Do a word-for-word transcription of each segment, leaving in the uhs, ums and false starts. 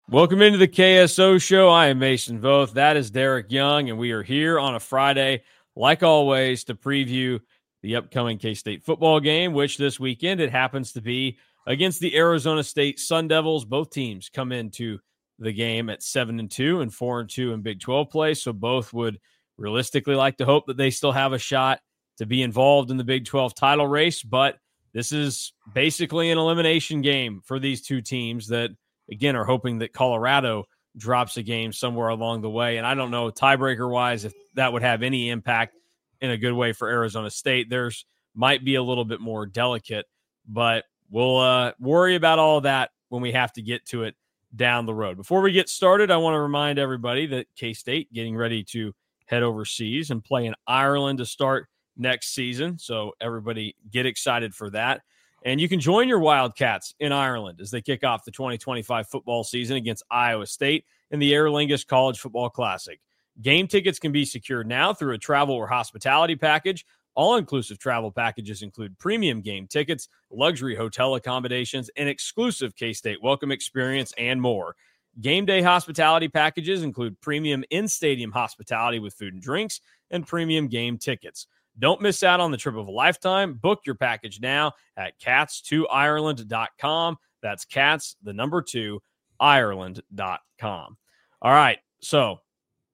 Welcome into the K S O Show. I am Mason Voth. That is Derek Young, and we are here on a Friday, like always, to preview the upcoming K-State football game, which this weekend it happens to be against the Arizona State Sun Devils. Both teams come into the game at seven and two and four and two in Big twelve play, so both would realistically like to hope that they still have a shot to be involved in the Big twelve title race. But this is basically an elimination game for these two teams that, again, are hoping that Colorado drops a game somewhere along the way. And I don't know, tiebreaker-wise, if that would have any impact in a good way for Arizona State. Theirs might be a little bit more delicate, but we'll uh, worry about all of that when we have to get to it down the road. Before we get started, I want to remind everybody that K-State getting ready to head overseas and play in Ireland to start next season. So everybody get excited for that. And you can join your Wildcats in Ireland as they kick off the twenty twenty-five football season against Iowa State in the Aer Lingus College Football Classic. Game tickets can be secured now through a travel or hospitality package. All-inclusive travel packages include premium game tickets, luxury hotel accommodations, an exclusive K-State welcome experience, and more. Game day hospitality packages include premium in-stadium hospitality with food and drinks and premium game tickets. Don't miss out on the trip of a lifetime. Book your package now at cats two ireland dot com. That's cats, the number two, ireland dot com. All right, so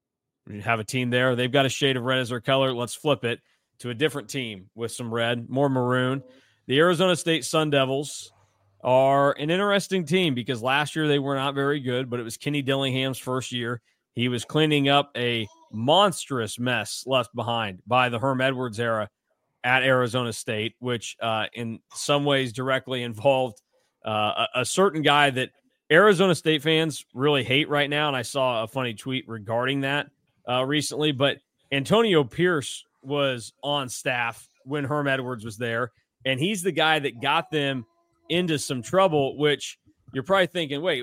we have a team there. They've got a shade of red as their color. Let's flip it to a different team with some red, more maroon. The Arizona State Sun Devils are an interesting team because last year they were not very good, but it was Kenny Dillingham's first year. He was cleaning up a monstrous mess left behind by the Herm Edwards era at Arizona State, which uh, in some ways directly involved uh, a, a certain guy that Arizona State fans really hate right now. And I saw a funny tweet regarding that uh, recently, but Antonio Pierce was on staff when Herm Edwards was there. And he's the guy that got them into some trouble, which you're probably thinking, wait,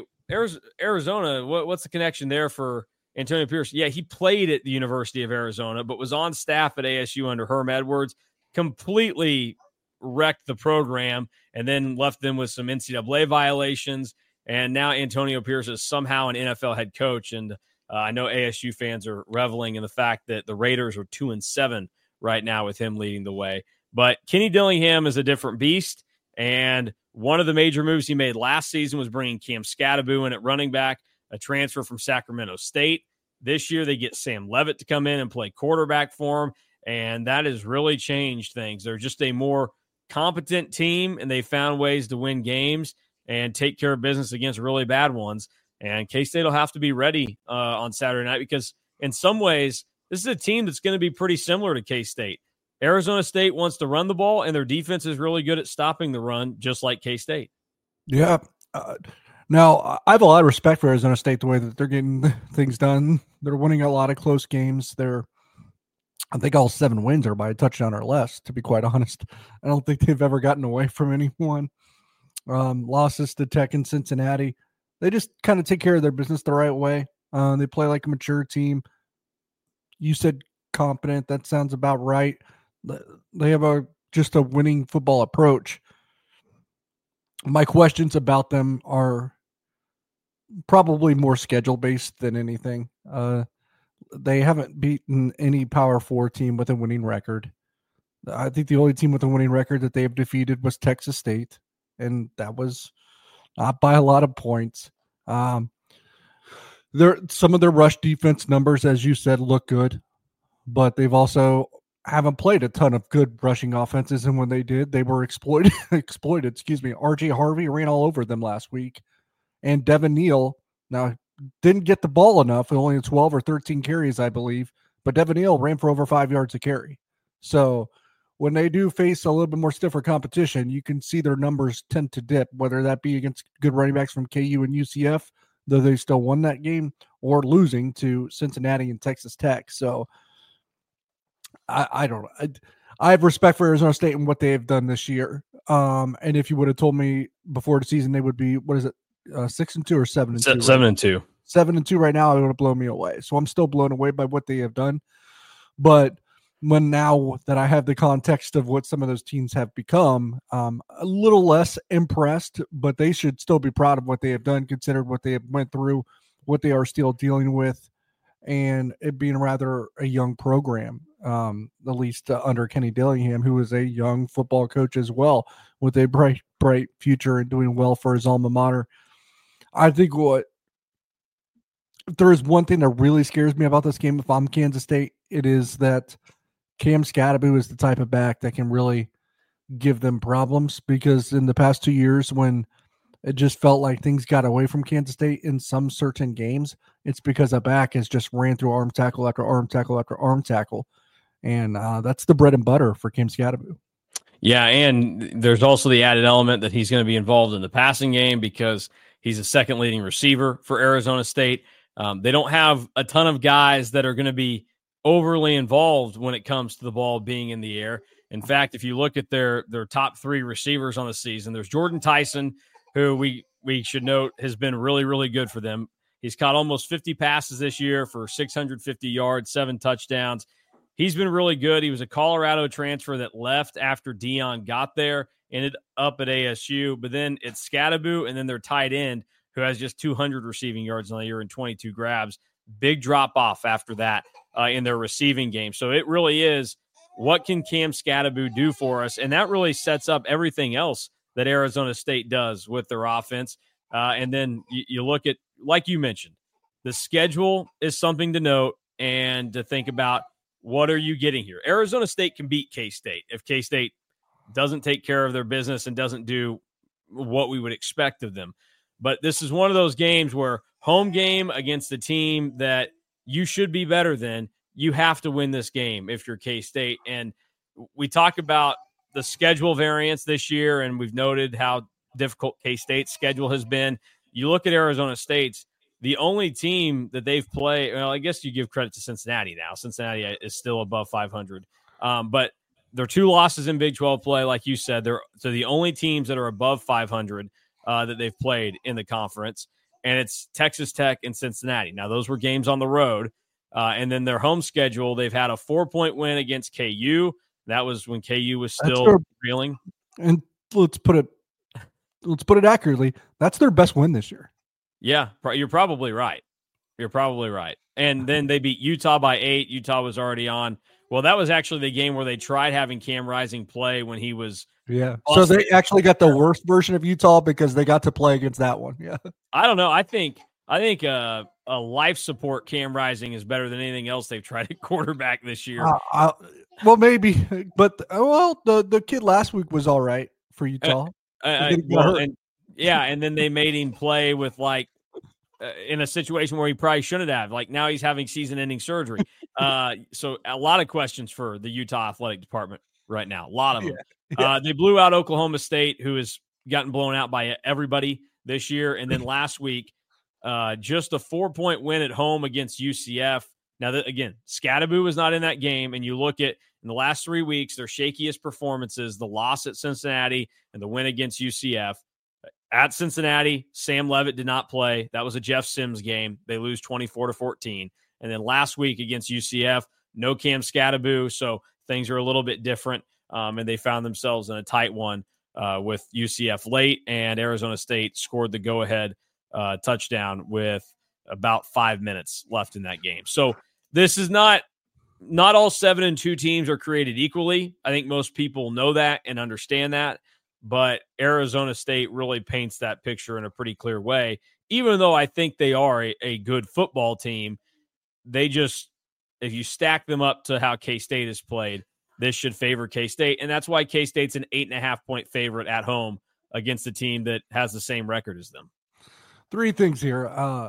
Arizona, what, what's the connection there for Antonio Pierce? Yeah, he played at the University of Arizona, but was on staff at A S U under Herm Edwards, completely wrecked the program, and then left them with some N C double A violations. And now Antonio Pierce is somehow an N F L head coach. And uh, I know A S U fans are reveling in the fact that the Raiders are two and seven right now with him leading the way. But Kenny Dillingham is a different beast. And one of the major moves he made last season was bringing Cam Scattaboo in at running back, a transfer from Sacramento State. This year, they get Sam Levitt to come in and play quarterback for him, and that has really changed things. They're just a more competent team, and they found ways to win games and take care of business against really bad ones. And K-State will have to be ready uh, on Saturday night because in some ways, this is a team that's going to be pretty similar to K-State. Arizona State wants to run the ball, and their defense is really good at stopping the run, just like K-State. Yeah. Uh, now, I have a lot of respect for Arizona State, the way that they're getting things done. They're winning a lot of close games. They're, I think all seven wins are by a touchdown or less, to be quite honest. I don't think they've ever gotten away from anyone. Um, losses to Tech and Cincinnati. They just kind of take care of their business the right way. Uh, they play like a mature team. You said competent. That sounds about right. They have a just a winning football approach. My questions about them are probably more schedule-based than anything. Uh, they haven't beaten any Power Four team with a winning record. I think the only team with a winning record that they have defeated was Texas State, and that was not by a lot of points. Um, there, some of their rush defense numbers, as you said, look good, but they've also haven't played a ton of good rushing offenses, and when they did, they were exploited. exploited. Excuse me. R J Harvey ran all over them last week, and Devin Neal now didn't get the ball enough. Only twelve or thirteen carries, I believe, but Devin Neal ran for over five yards a carry. So when they do face a little bit more stiffer competition, you can see their numbers tend to dip, whether that be against good running backs from K U and U C F, though they still won that game, or losing to Cincinnati and Texas Tech. So I, I don't know. I, I have respect for Arizona State and what they have done this year. Um, and if you would have told me before the season they would be, what is it, uh, six and two or seven and Se- two? Seven right? and two. Seven and two right now, it would have blown me away. So I'm still blown away by what they have done. But when now that I have the context of what some of those teams have become, um, a little less impressed, but they should still be proud of what they have done, considered what they have went through, what they are still dealing with, and it being rather a young program, um, at least uh, under Kenny Dillingham, who is a young football coach as well, with a bright, bright future and doing well for his alma mater. I think what if there is one thing that really scares me about this game, if I'm Kansas State, it is that Cam Scadaboo is the type of back that can really give them problems, because in the past two years when it just felt like things got away from Kansas State in some certain games, it's because a back has just ran through arm tackle after arm tackle after arm tackle. And uh, that's the bread and butter for Cam Scadaboo. Yeah, and there's also the added element that he's going to be involved in the passing game because he's a second leading receiver for Arizona State. Um, they don't have a ton of guys that are going to be overly involved when it comes to the ball being in the air. In fact, if you look at their their top three receivers on the season, there's Jordan Tyson, who we we should note has been really, really good for them. He's caught almost fifty passes this year for six hundred fifty yards, seven touchdowns. He's been really good. He was a Colorado transfer that left after Dion got there, ended up at A S U, but then it's Scadaboo and then their tight end, who has just two hundred receiving yards on the year and twenty-two grabs. Big drop off after that uh, in their receiving game. So it really is, what can Cam Scadaboo do for us? And that really sets up everything else that Arizona State does with their offense. Uh, and then you, you look at, like you mentioned, the schedule is something to note and to think about. What are you getting here? Arizona State can beat K-State if K-State doesn't take care of their business and doesn't do what we would expect of them. But this is one of those games where home game against the team that you should be better than, you have to win this game if you're K-State. And we talk about the schedule variance this year, and we've noted how difficult K-State's schedule has been. You look at Arizona State's, the only team that they've played, well, I guess you give credit to Cincinnati now. Cincinnati is still above five hundred. Um, but their two losses in Big twelve play, like you said, they're so the only teams that are above five hundred uh, that they've played in the conference. And it's Texas Tech and Cincinnati. Now, those were games on the road. Uh, and then their home schedule, they've had a four-point win against K U. That was when K U was still their, reeling. And let's put it let's put it accurately. That's their best win this year. Yeah, you're probably right. You're probably right. And then they beat Utah by eight. Utah was already on. Well, that was actually the game where they tried having Cam Rising play when he was. Yeah. So they actually got the worst version of Utah because they got to play against that one. Yeah. I don't know. I think I think uh, a life support Cam Rising is better than anything else they've tried at quarterback this year. Uh, uh, well, maybe, but well, the the kid last week was all right for Utah. Uh, uh, well, and, yeah, and then they made him play with like. Uh, in a situation where he probably shouldn't have. Like now he's having season-ending surgery. Uh, so a lot of questions for the Utah athletic department right now. A lot of them. Yeah. Yeah. Uh, they blew out Oklahoma State, who has gotten blown out by everybody this year. And then last week, uh, just a four-point win at home against U C F. Now, that, again, Scadaboo was not in that game. And you look at in the last three weeks, their shakiest performances, the loss at Cincinnati and the win against U C F. At Cincinnati, Sam Levitt did not play. That was a Jeff Sims game. They lose twenty-four to fourteen. And then last week against U C F, no Cam Scadaboo, so things are a little bit different. Um, and they found themselves in a tight one uh, with U C F late, and Arizona State scored the go-ahead uh, touchdown with about five minutes left in that game. So this is not not all seven and two teams are created equally. I think most people know that and understand that. But Arizona State really paints that picture in a pretty clear way. Even though I think they are a, a good football team, they just, if you stack them up to how K-State has played, this should favor K-State. And that's why K-State's an eight and a half point favorite at home against a team that has the same record as them. Three things here. Uh,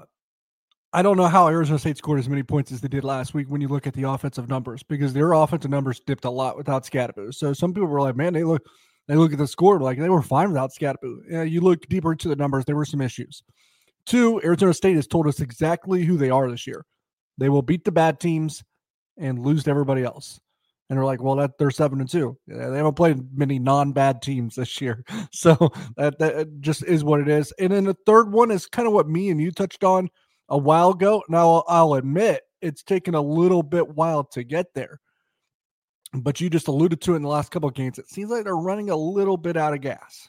I don't know how Arizona State scored as many points as they did last week when you look at the offensive numbers, because their offensive numbers dipped a lot without Scadaboo. So some people were like, man, they look, They look at the score, like they were fine without Scadaboo. Yeah, you look deeper into the numbers, there were some issues. Two, Arizona State has told us exactly who they are this year. They will beat the bad teams and lose to everybody else. And they're like, well, that they're seven and two. Yeah, they haven't played many non-bad teams this year. So that, that just is what it is. And then the third one is kind of what me and you touched on a while ago. Now, I'll admit it's taken a little bit while to get there. But you just alluded to it in the last couple of games. It seems like they're running a little bit out of gas.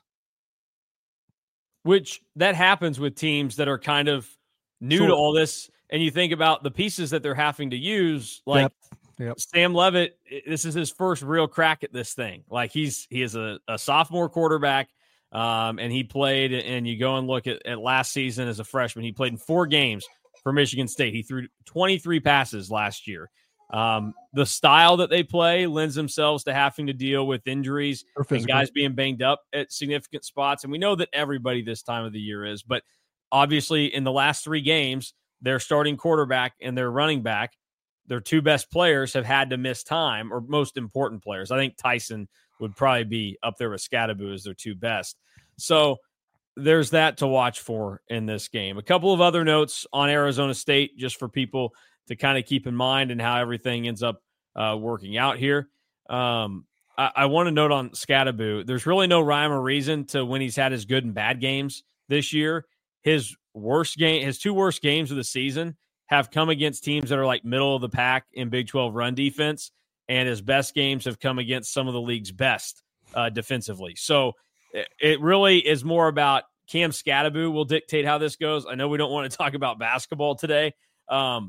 Which that happens with teams that are kind of new sure. to all this. And you think about the pieces that they're having to use, like yep. Yep. Sam Levitt, this is his first real crack at this thing. Like he's he is a, a sophomore quarterback, um, and he played, and you go and look at, at last season as a freshman, he played in four games for Michigan State. He threw twenty-three passes last year. Um, the style that they play lends themselves to having to deal with injuries and guys being banged up at significant spots. And we know that everybody this time of the year is, but obviously in the last three games, their starting quarterback and their running back, their two best players, have had to miss time, or most important players. I think Tyson would probably be up there with Scadaboo as their two best. So there's that to watch for in this game. A couple of other notes on Arizona State, just for people to kind of keep in mind and how everything ends up uh, working out here. Um, I, I want to note on Scadaboo, there's really no rhyme or reason to when he's had his good and bad games this year. His worst game, his two worst games of the season have come against teams that are like middle of the pack in Big twelve run defense, and his best games have come against some of the league's best uh, defensively. So it, it really is more about Cam Scadaboo will dictate how this goes. I know we don't want to talk about basketball today, um,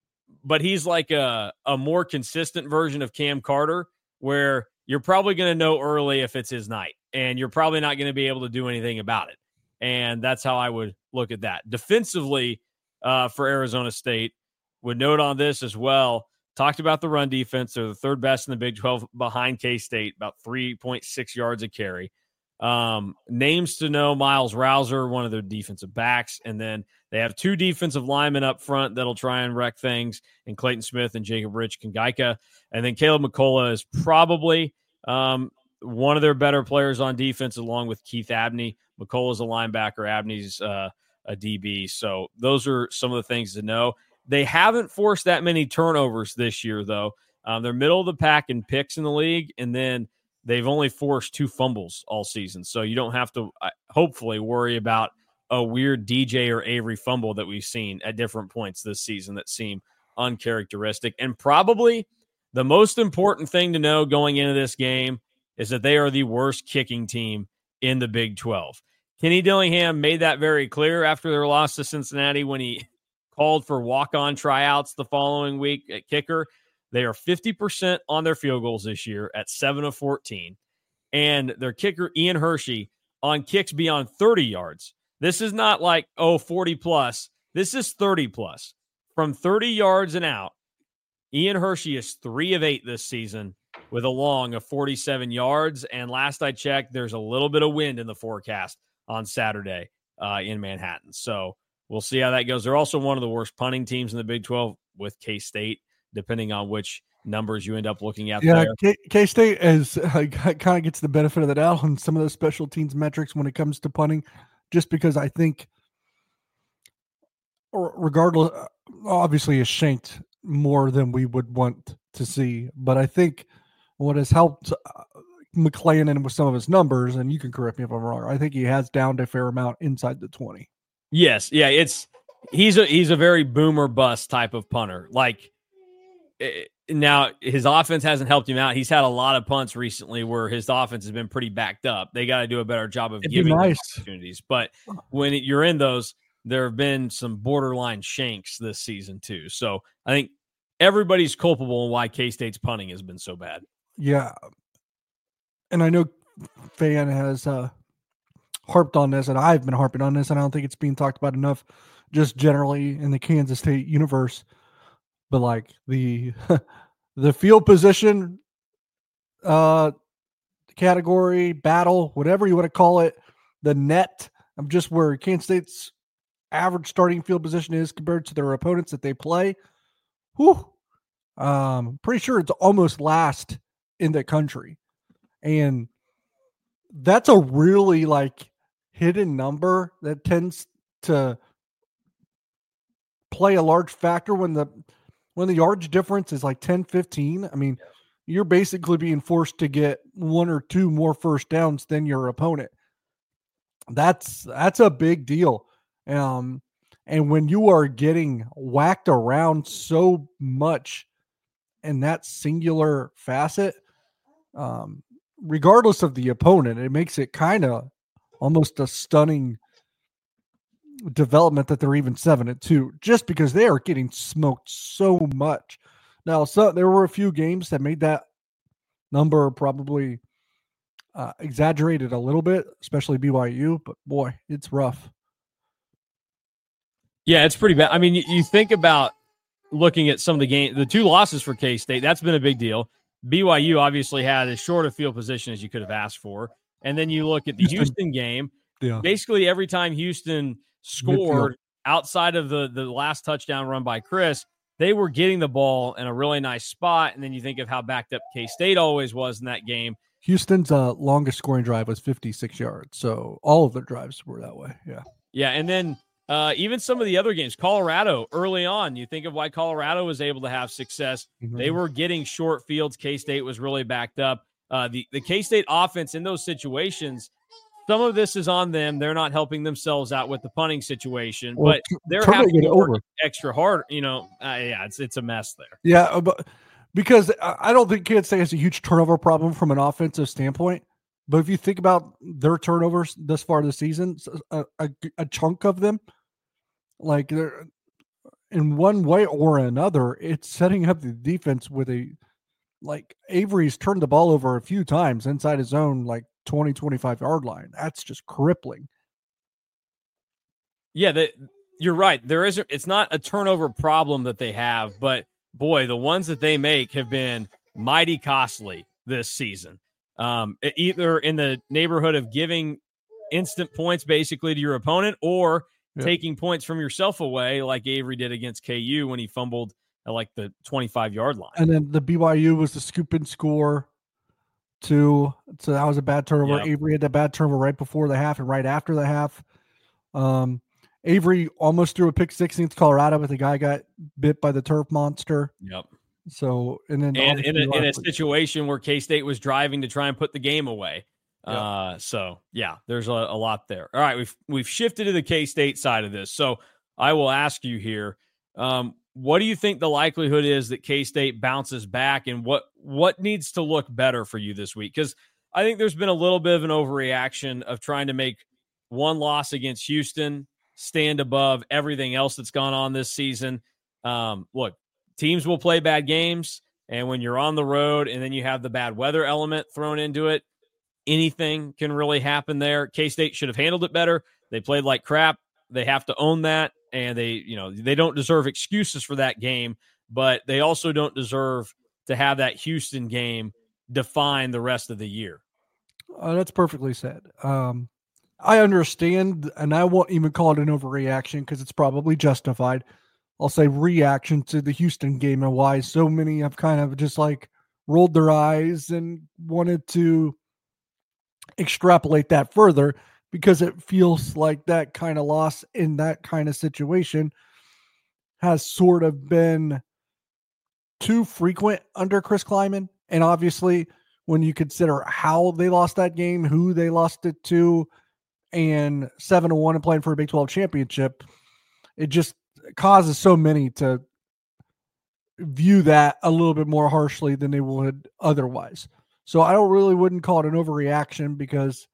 but he's like a, a more consistent version of Cam Carter, where you're probably going to know early if it's his night, and you're probably not going to be able to do anything about it. And that's how I would look at that. Defensively, uh, for Arizona State, would note on this as well, talked about the run defense. They're the third best in the Big twelve behind K-State, about three point six yards a carry. Um, names to know: Miles Rouser, one of their defensive backs. And then they have two defensive linemen up front that'll try and wreck things, and Clayton Smith and Jacob Rich Kangaika. And then Caleb McCullough is probably um, one of their better players on defense, along with Keith Abney. McCullough's a linebacker, Abney's uh, a D B. So those are some of the things to know. They haven't forced that many turnovers this year, though. Um, they're middle of the pack in picks in the league, and then they've only forced two fumbles all season. So you don't have to, uh, hopefully, worry about a weird D J or Avery fumble that we've seen at different points this season that seem uncharacteristic. And probably the most important thing to know going into this game is that they are the worst kicking team in the Big twelve. Kenny Dillingham made that very clear after their loss to Cincinnati when he called for walk-on tryouts the following week at kicker. They are fifty percent on their field goals this year at seven of fourteen. And their kicker, Ian Hershey, on kicks beyond thirty yards. This is not like, oh, forty plus. This is thirty plus. From thirty yards and out, Ian Hershey is three of eight this season with a long of forty-seven yards. And last I checked, there's a little bit of wind in the forecast on Saturday uh, in Manhattan. So we'll see how that goes. They're also one of the worst punting teams in the Big twelve with K-State, depending on which numbers you end up looking at. Yeah, there. K- K-State is uh, kind of gets the benefit of the doubt on some of those special teams metrics when it comes to punting, just because I think, regardless, obviously is shanked more than we would want to see. But I think what has helped uh, McClanahan with some of his numbers, and you can correct me if I'm wrong, I think he has downed a fair amount inside the twenty. Yes, yeah, it's he's a he's a very boomer bust type of punter. Like it, now, his offense hasn't helped him out. He's had a lot of punts recently where his offense has been pretty backed up. They got to do a better job of It'd giving nice. him opportunities. But when it, you're in those, there have been some borderline shanks this season too. So I think everybody's culpable in why K-State's punting has been so bad. Yeah. And I know Fan has uh, harped on this, and I've been harping on this, and I don't think it's being talked about enough just generally in the Kansas State universe. But like the the field position uh, category, battle, whatever you want to call it, the net of just where Kansas State's average starting field position is compared to their opponents that they play. Whew. Um, pretty sure it's almost last in the country. And that's a really like hidden number that tends to play a large factor when the when the yardage difference is like ten, fifteen. I mean, you're basically being forced to get one or two more first downs than your opponent. That's that's a big deal. Um, and when you are getting whacked around so much in that singular facet, um, regardless of the opponent, it makes it kind of almost a stunning development that they're even seven and two, just because they are getting smoked so much. Now, so there were a few games that made that number probably uh, exaggerated a little bit, especially B Y U, but boy, it's rough. Yeah, it's pretty bad. I mean, you, you think about looking at some of the game, the two losses for K-State, that's been a big deal. B Y U obviously had as short a field position as you could have asked for. And then you look at the Houston, Houston game. Yeah. Basically, every time Houston scored Midfield. outside of the, the last touchdown run by Chris, they were getting the ball in a really nice spot. And then you think of how backed up K-State always was in that game. Houston's uh, longest scoring drive was fifty-six yards. So all of their drives were that way. Yeah. Yeah. And then uh, even some of the other games, Colorado early on, you think of why Colorado was able to have success. Mm-hmm. They were getting short fields. K-State was really backed up. Uh, the, the K-State offense in those situations, some of this is on them. They're not helping themselves out with the punting situation, well, but they're having to work over. extra hard. You know, uh, yeah, it's it's a mess there. Yeah, but because I don't think Kansas State has a huge turnover problem from an offensive standpoint. But if you think about their turnovers thus far this season, a, a, a chunk of them, like they're in one way or another, it's setting up the defense with a like Avery's turned the ball over a few times inside his own like twenty, twenty-five yard line. That's just crippling. Yeah, that you're right. There is, a, it's not a turnover problem that they have, but boy, the ones that they make have been mighty costly this season. Um, either in the neighborhood of giving instant points basically to your opponent or yep. taking points from yourself away like Avery did against K U when he fumbled at like the twenty-five yard line. And then the B Y U was the scoop and score too. So that was a bad turnover. Yep. Avery had that bad turnover right before the half and right after the half. Um, Avery almost threw a pick six against Colorado, but the guy got bit by the turf monster. Yep. So, and then and in a, in a situation where K-State was driving to try and put the game away. Yep. Uh, so yeah, there's a, a lot there. All right. We've, we've shifted to the K-State side of this. So I will ask you here, um, what do you think the likelihood is that K-State bounces back, and what, what needs to look better for you this week? Because I think there's been a little bit of an overreaction of trying to make one loss against Houston stand above everything else that's gone on this season. Um, look, teams will play bad games, and when you're on the road and then you have the bad weather element thrown into it, anything can really happen there. K-State should have handled it better. They played like crap. They have to own that, and they, you know, they don't deserve excuses for that game, but they also don't deserve to have that Houston game define the rest of the year. Uh, that's perfectly said. Um, I understand, and I won't even call it an overreaction because it's probably justified. I'll say reaction to the Houston game and why so many have kind of just like rolled their eyes and wanted to extrapolate that further, because it feels like that kind of loss in that kind of situation has sort of been too frequent under Chris Klieman. And obviously, when you consider how they lost that game, who they lost it to, and seven to one and playing for a Big twelve championship, it just causes so many to view that a little bit more harshly than they would otherwise. So I don't really wouldn't call it an overreaction, because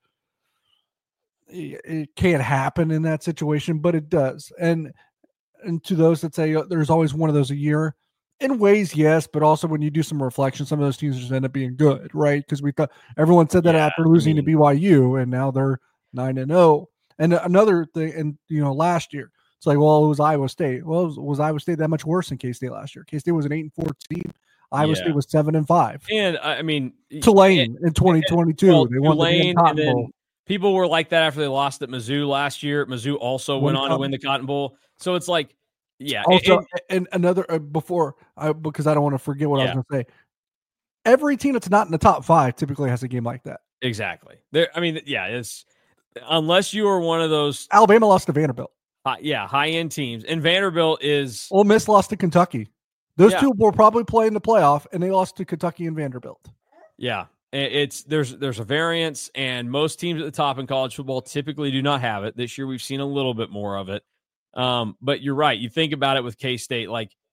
it can't happen in that situation, but it does. And and to those that say there's always one of those a year, in ways, yes, but also when you do some reflection, some of those teams just end up being good, right? Because we thought everyone said that yeah, after losing I mean, to B Y U, and now they're nine and zero. And another thing, and you know, last year it's like, well, it was Iowa State. Well, was, was Iowa State that much worse than K-State last year? K-State was an eight and fourteen. Iowa yeah. State was seven and five. And I mean, Tulane in twenty twenty-two, well, they won Tulane, the Cotton and then Bowl. People were like that after they lost at Mizzou last year. Mizzou also went on to win the Cotton Bowl. So it's like, yeah. Also, and, and another uh, before, I, because I don't want to forget what yeah. I was going to say. Every team that's not in the top five typically has a game like that. Exactly. There. I mean, yeah. It's unless you are one of those. Alabama lost to Vanderbilt. Uh, yeah, high end teams, and Vanderbilt is. Ole Miss lost to Kentucky. Those yeah. two will probably play in the playoff, and they lost to Kentucky and Vanderbilt. Yeah. It's there's there's a variance, and most teams at the top in college football typically do not have it. This year we've seen a little bit more of it. Um, but you're right. You think about it with K-State, like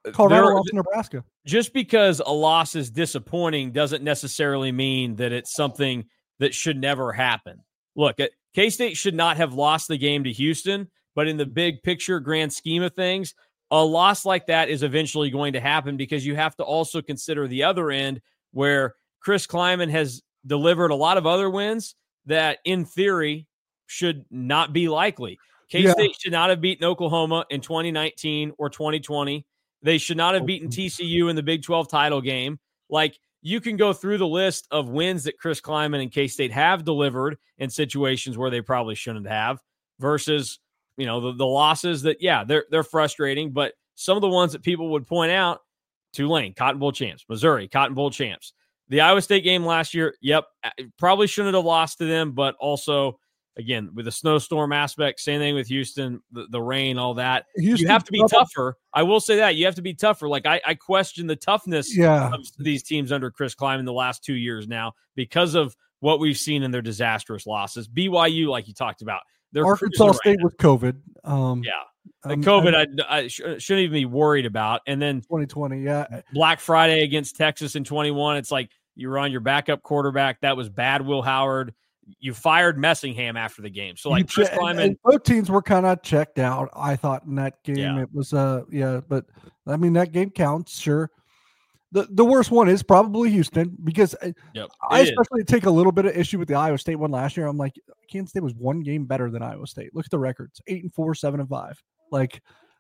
Colorado lost to Nebraska. Just because a loss is disappointing doesn't necessarily mean that it's something that should never happen. Look, K-State should not have lost the game to Houston, but in the big picture, grand scheme of things, a loss like that is eventually going to happen because you have to also consider the other end where Chris Klieman has delivered a lot of other wins that, in theory, should not be likely. K-State yeah. should not have beaten Oklahoma in twenty nineteen or twenty twenty. They should not have beaten T C U in the Big twelve title game. Like, you can go through the list of wins that Chris Klieman and K-State have delivered in situations where they probably shouldn't have versus, you know, the, the losses that, yeah, they're they're frustrating, but some of the ones that people would point out, Tulane, Cotton Bowl champs, Missouri, Cotton Bowl champs. The Iowa State game last year, yep, probably shouldn't have lost to them, but also, again, with the snowstorm aspect, same thing with Houston, the, the rain, all that. Houston, you have to be tougher. I will say that. You have to be tougher. Like, I, I question the toughness yeah. of these teams under Chris Klieman the last two years now because of what we've seen in their disastrous losses. B Y U, like you talked about. Arkansas State with COVID. Um, yeah. The um, COVID, I, I sh- shouldn't even be worried about. And then twenty twenty, yeah. Black Friday against Texas in twenty-one, it's like you were on your backup quarterback. That was bad, Will Howard. You fired Messingham after the game. So, like, Chris Klieman. Both teams were kind of checked out, I thought, in that game. Yeah. It was, uh, yeah, but, I mean, that game counts, sure. The the worst one is probably Houston because yep, I especially is. take a little bit of issue with the Iowa State one last year. I'm like, Kansas State was one game better than Iowa State. Look at the records: eight and four, seven and five. Like,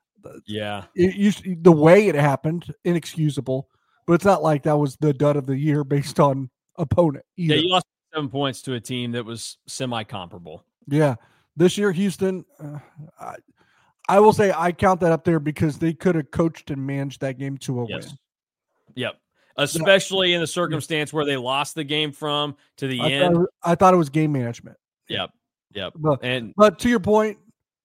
yeah, it used the way it happened, inexcusable. But it's not like that was the dud of the year based on opponent either. Yeah, you lost seven points to a team that was semi-comparable. Yeah, this year Houston, uh, I, I will say I count that up there because they could have coached and managed that game to a yes. win. Yep. Especially in the circumstance where they lost the game from to the I end. Thought, I thought it was game management. Yep. Yep. But, and but to your point,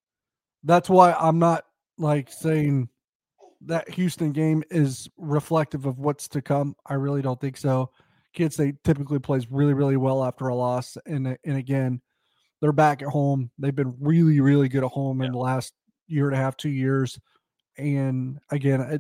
that's why I'm not like saying that Houston game is reflective of what's to come. I really don't think so. Kansas State typically plays really, really well after a loss. And, and again, they're back at home. They've been really, really good at home yeah. in the last year and a half, two years. And again, it,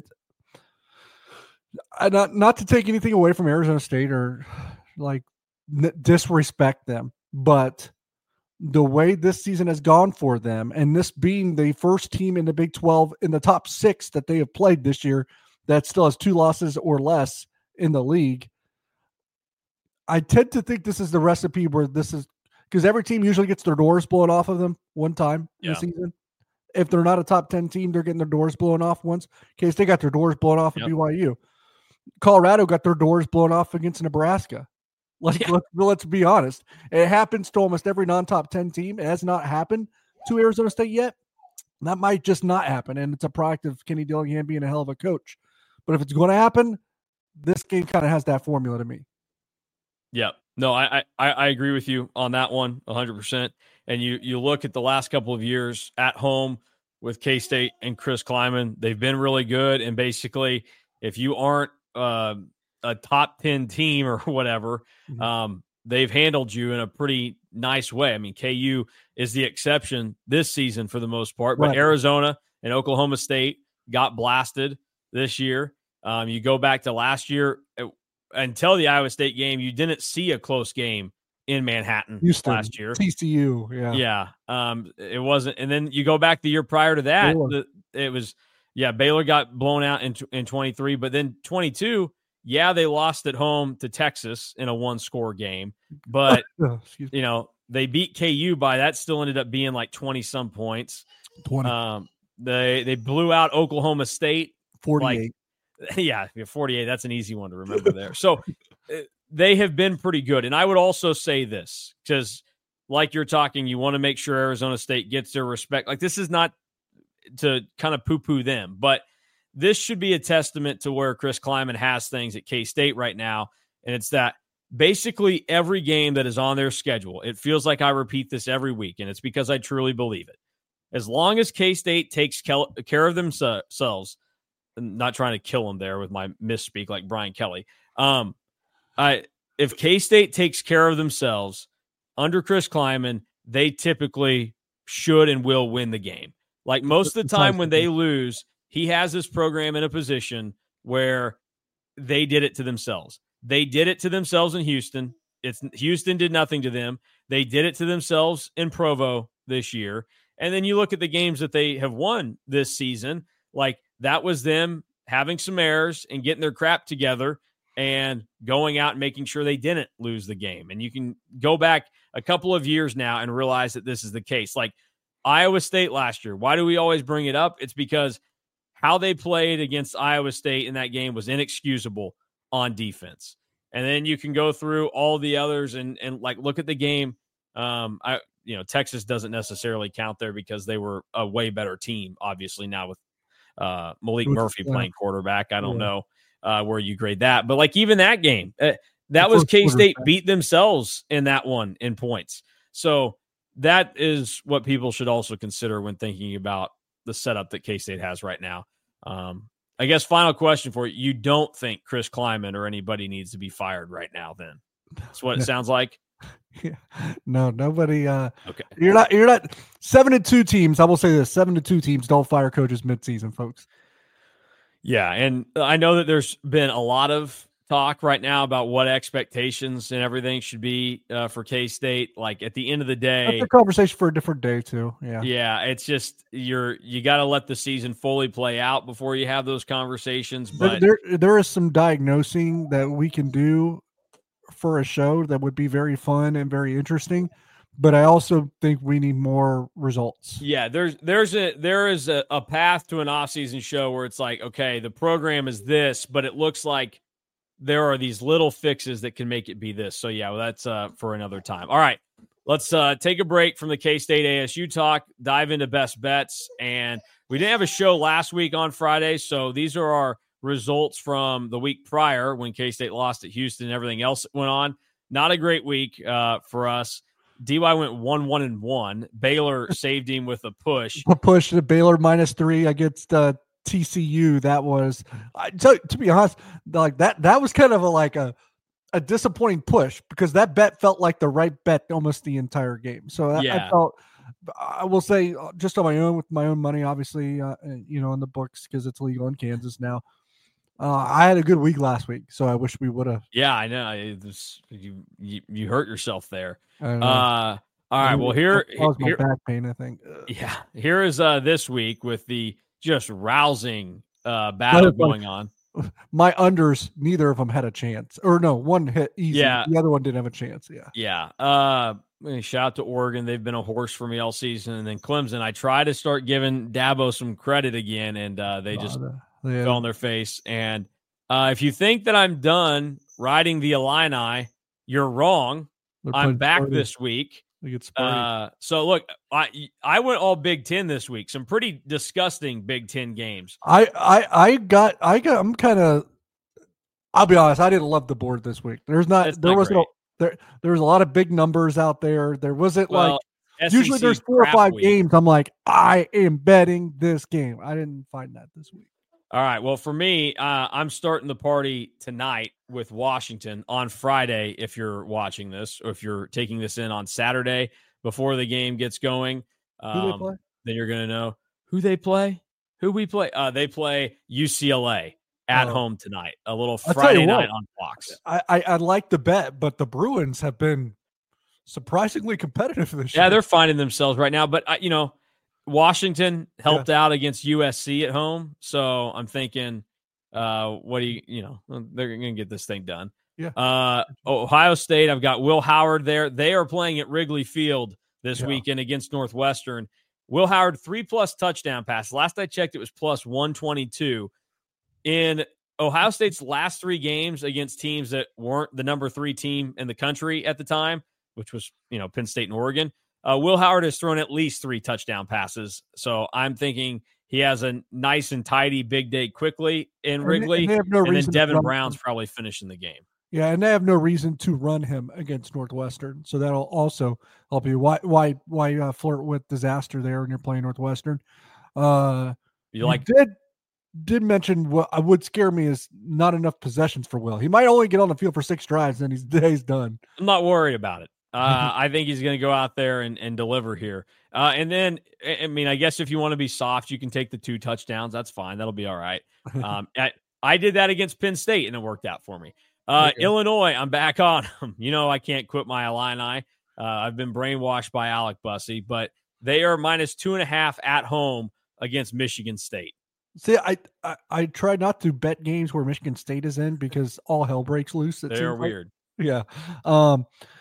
I, not not to take anything away from Arizona State or like n- disrespect them, but the way this season has gone for them, and this being the first team in the Big twelve in the top six that they have played this year that still has two losses or less in the league, I tend to think this is the recipe where this is because every team usually gets their doors blown off of them one time yeah. in the season. If they're not a top ten team, they're getting their doors blown off once. Okay, so they got their doors blown off at yep. B Y U. Colorado got their doors blown off against Nebraska. Like, yeah. let's, let's be honest. It happens to almost every non-top ten team. It has not happened to Arizona State yet. That might just not happen, and it's a product of Kenny Dillingham being a hell of a coach. But if it's going to happen, this game kind of has that formula to me. Yeah. No, I, I, I agree with you on that one one hundred percent. And you you look at the last couple of years at home with K-State and Chris Klieman, they've been really good. And basically, if you aren't uh, a top ten team or whatever, mm-hmm. um, they've handled you in a pretty nice way. I mean, K U is the exception this season for the most part, but right. Arizona and Oklahoma State got blasted this year. Um, you go back to last year, it, until the Iowa State game, you didn't see a close game in Manhattan Houston, last year. T C U, yeah. Yeah. Um, it wasn't. And then you go back the year prior to that, the, it was, yeah, Baylor got blown out in in twenty-three, but then twenty-two, yeah, they lost at home to Texas in a one-score game. But, oh, you know, they beat K U by, that still ended up being like twenty-some points. twenty. Um, they, they blew out Oklahoma State. forty-eight. Like, yeah, forty-eight. That's an easy one to remember there. So they have been pretty good. And I would also say this, because like you're talking, you want to make sure Arizona State gets their respect. Like, this is not to kind of poo-poo them, but this should be a testament to where Chris Klieman has things at K-State right now. And it's that basically every game that is on their schedule, it feels like I repeat this every week, and it's because I truly believe it. As long as K-State takes care of themselves, not trying to kill them there with my misspeak like Brian Kelly. Um, I if K-State takes care of themselves under Chris Klieman, they typically should and will win the game. Like most of the time when they lose, he has this program in a position where they did it to themselves. They did it to themselves in Houston. It's Houston did nothing to them. They did it to themselves in Provo this year. And then you look at the games that they have won this season, like that was them having some errors and getting their crap together and going out and making sure they didn't lose the game. And you can go back a couple of years now and realize that this is the case. Like Iowa State last year, why do we always bring it up? It's because how they played against Iowa State in that game was inexcusable on defense. And then you can go through all the others and, and like, look at the game. Um, I, you know, Texas doesn't necessarily count there because they were a way better team, obviously now with uh, Malik Murphy playing quarterback. I don't yeah. know uh, where you grade that, but like even that game, uh, that was K-State beat themselves in that one in points. So that is what people should also consider when thinking about the setup that K-State has right now. Um, I guess final question for you. You don't think Chris Kleiman or anybody needs to be fired right now then? That's what it sounds like. Yeah. No, nobody. Uh, okay. You're not, you're not seven to two teams. I will say this, seven to two teams don't fire coaches midseason, folks. Yeah. And I know that there's been a lot of talk right now about what expectations and everything should be uh, for K-State. Like at the end of the day, that's a conversation for a different day too. Yeah. Yeah. It's just, you're, you got to let the season fully play out before you have those conversations. But there, there, there is some diagnosing that we can do for a show that would be very fun and very interesting. But I also think we need more results. Yeah, there's there's a there is a, a path to an off-season show where it's like, okay, the program is this, but it looks like there are these little fixes that can make it be this. So yeah, well, that's uh, for another time. All right, let's uh, take a break from the K-State A S U talk, dive into best bets, and we didn't have a show last week on Friday, so these are our results from the week prior when K-State lost at Houston and everything else that went on. Not a great week uh, for us. D Y went one, one, and one. Baylor saved him with a push. A push to Baylor minus three against uh, T C U. That was, I, to, to be honest, like that. That was kind of a like a a disappointing push because that bet felt like the right bet almost the entire game. So yeah. I felt. I will say just on my own with my own money, obviously, uh, you know, in the books because it's legal in Kansas now. Uh, I had a good week last week, so I wish we would have. Yeah, I know. It was, you, you you hurt yourself there. Uh, all right. Well, here, that was my here, back pain, I think. Yeah, here is uh, this week with the just rousing uh, battle going on. My unders, neither of them had a chance, or no, one hit easy. Yeah, the other one didn't have a chance. Yeah, yeah. Uh, shout out to Oregon; they've been a horse for me all season. And then Clemson, I try to start giving Dabo some credit again, and uh, they just. Uh, Yeah. fell on their face. And uh, if you think that I'm done riding the Illini, you're wrong. I'm back Sparty. this week. Uh, so look, I I went all Big Ten this week. Some pretty disgusting Big Ten games. I I, I got I got I'm kind of. I'll be honest. I didn't love the board this week. There's not That's there not wasn't a, there there was a lot of big numbers out there. There wasn't well, like S E C usually there's four or five week. games. I'm like I am betting this game. I didn't find that this week. All right. Well, for me, uh, I'm starting the party tonight with Washington on Friday. If you're watching this, or if you're taking this in on Saturday before the game gets going, um, who they play? Then you're going to know who they play, who we play. Uh, they play U C L A at oh. home tonight. A little Friday night on Fox. I, I I like the bet, but the Bruins have been surprisingly competitive this year. Yeah, they're finding themselves right now. But uh, you know. Washington helped yeah. out against U S C at home. So I'm thinking, uh, what do you, you know, they're going to get this thing done. Yeah. Uh, Ohio State, I've got Will Howard there. They are playing at Wrigley Field this yeah. weekend against Northwestern. Will Howard, three plus touchdown pass. Last I checked, it was plus one twenty-two. In Ohio State's last three games against teams that weren't the number three team in the country at the time, which was, you know, Penn State and Oregon, Uh, Will Howard has thrown at least three touchdown passes. So I'm thinking he has a nice and tidy big day quickly in Wrigley. And, they, and, they no and then Devin Brown's him. probably finishing the game. Yeah, and they have no reason to run him against Northwestern. So that'll also help you. Why why why uh, flirt with disaster there when you're playing Northwestern? Uh, you like you did did mention what I would scare me is not enough possessions for Will. He might only get on the field for six drives, and his day's done. I'm not worried about it. Uh, I think he's going to go out there and, and deliver here. Uh, and then, I mean, I guess if you want to be soft, you can take the two touchdowns. That's fine. That'll be all right. Um, I, I did that against Penn State, and it worked out for me. Uh, Okay. Illinois, I'm back on them. You know, I can't quit my Illini. Uh, I've been brainwashed by Alec Bussey, but they are minus two and a half at home against Michigan State. See, I, I I try not to bet games where Michigan State is in because all hell breaks loose. It They're seems like. weird. Yeah. Um,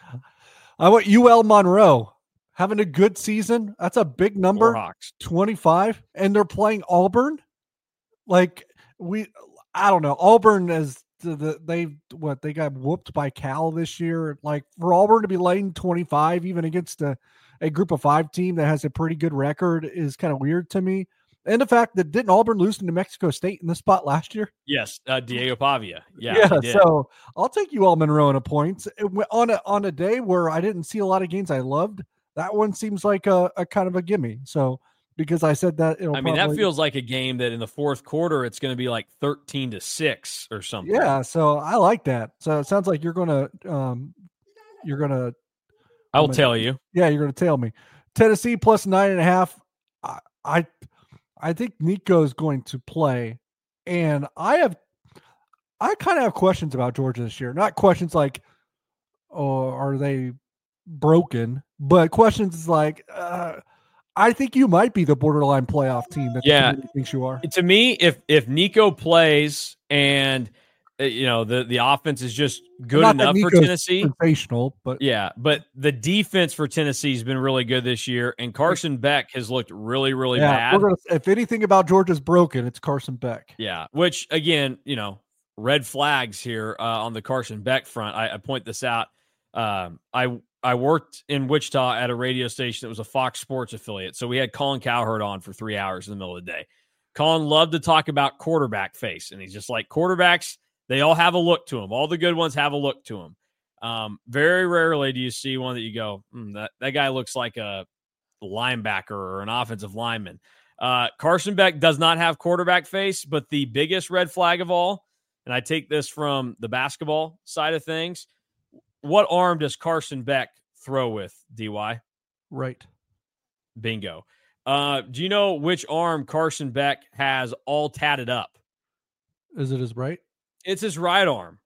I want U L Monroe having a good season. That's a big number. Warhawks. twenty-five, and they're playing Auburn. Like we, I don't know. Auburn is the, the they what they got whooped by Cal this year. Like for Auburn to be laying twenty-five, even against a, a group of five team that has a pretty good record, is kind of weird to me. And the fact that didn't Auburn lose to New Mexico State in the spot last year? Yes, uh, Diego Pavia. Yeah, yeah. So I'll take you all Monroe in a points on a on a day where I didn't see a lot of games I loved. That one seems like a, a kind of a gimme. So because I said that, it'll I mean, probably, that feels like a game that in the fourth quarter it's going to be like thirteen to six or something. Yeah. So I like that. So it sounds like you're gonna um you're gonna. I'll gonna, tell you. Yeah, you're gonna tell me. Tennessee plus nine and a half. I. I I think Nico is going to play, and I have, I kind of have questions about Georgia this year. Not questions like, oh, are they broken? But questions like, uh, I think you might be the borderline playoff team that yeah, the thinks you are. To me, if if Nico plays and uh, you know the the offense is just good Not enough for Tennessee, sensational, but yeah, but the defense for Tennessee has been really good this year, and Carson Beck has looked really, really yeah, bad. We're gonna, if anything about Georgia's broken, it's Carson Beck. Yeah, which again, you know, red flags here uh, on the Carson Beck front. I, I point this out. Um, I I worked in Wichita at a radio station that was a Fox Sports affiliate, so we had Colin Cowherd on for three hours in the middle of the day. Colin loved to talk about quarterback face, and he's just like, quarterbacks, they all have a look to them. All the good ones have a look to them. Um, very rarely do you see one that you go, mm, that, that guy looks like a linebacker or an offensive lineman. Uh, Carson Beck does not have quarterback face, but the biggest red flag of all, and I take this from the basketball side of things, what arm does Carson Beck throw with, D Y? Right. Bingo. Uh, do you know which arm Carson Beck has all tatted up? Is it his right? It's his right arm.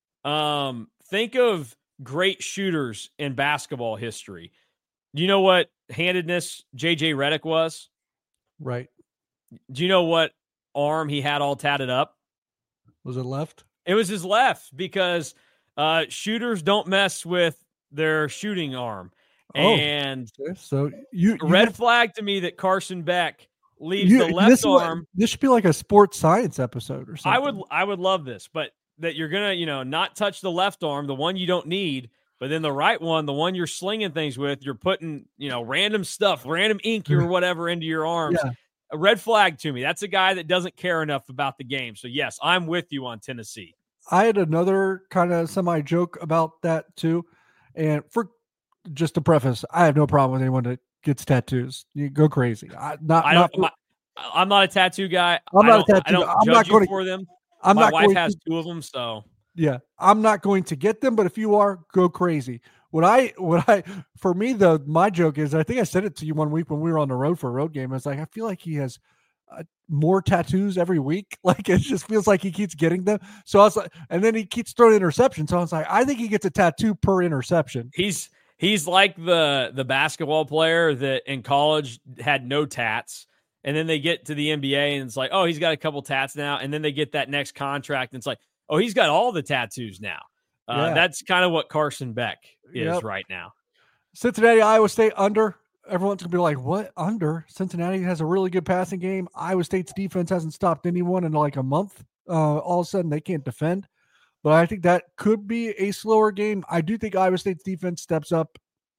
Um, think of great shooters in basketball history. Do you know what handedness J J Redick was? Right. Do you know what arm he had all tatted up? Was it left? It was his left, because uh, shooters don't mess with their shooting arm. Oh, and okay. So you, you red have, flag to me that Carson Beck leaves you, the left this arm. What, this should be like a sports science episode or something. I would I would love this, but that you're gonna you know not touch the left arm, the one you don't need, but then the right one, the one you're slinging things with, you're putting you know random stuff, random ink or whatever into your arms. Yeah. A red flag to me. That's a guy that doesn't care enough about the game. So yes, I'm with you on Tennessee. I had another kind of semi joke about that too, and for just to preface, I have no problem with anyone that gets tattoos. You go crazy. I not. I not don't. My, I'm not a tattoo guy. I'm I not a tattoo. I don't I'm judge not you going for them. I'm My not wife going has to, two of them, so yeah, I'm not going to get them. But if you are, go crazy. What I, what I, for me though, my joke is, I think I said it to you one week when we were on the road for a road game. I was like, I feel like he has uh, more tattoos every week. Like it just feels like he keeps getting them. So I was like, and then he keeps throwing interceptions. So I was like, I think he gets a tattoo per interception. He's he's like the the basketball player that in college had no tats, and then they get to the N B A and it's like, oh, he's got a couple tats now, and then they get that next contract and it's like, oh, he's got all the tattoos now. Uh, Yeah. That's kind of what Carson Beck is Yep. right now. Cincinnati, Iowa State under. Everyone's gonna be like, "What under?" Cincinnati has a really good passing game. Iowa State's defense hasn't stopped anyone in like a month. Uh, all of a sudden, they can't defend. But I think that could be a slower game. I do think Iowa State's defense steps up.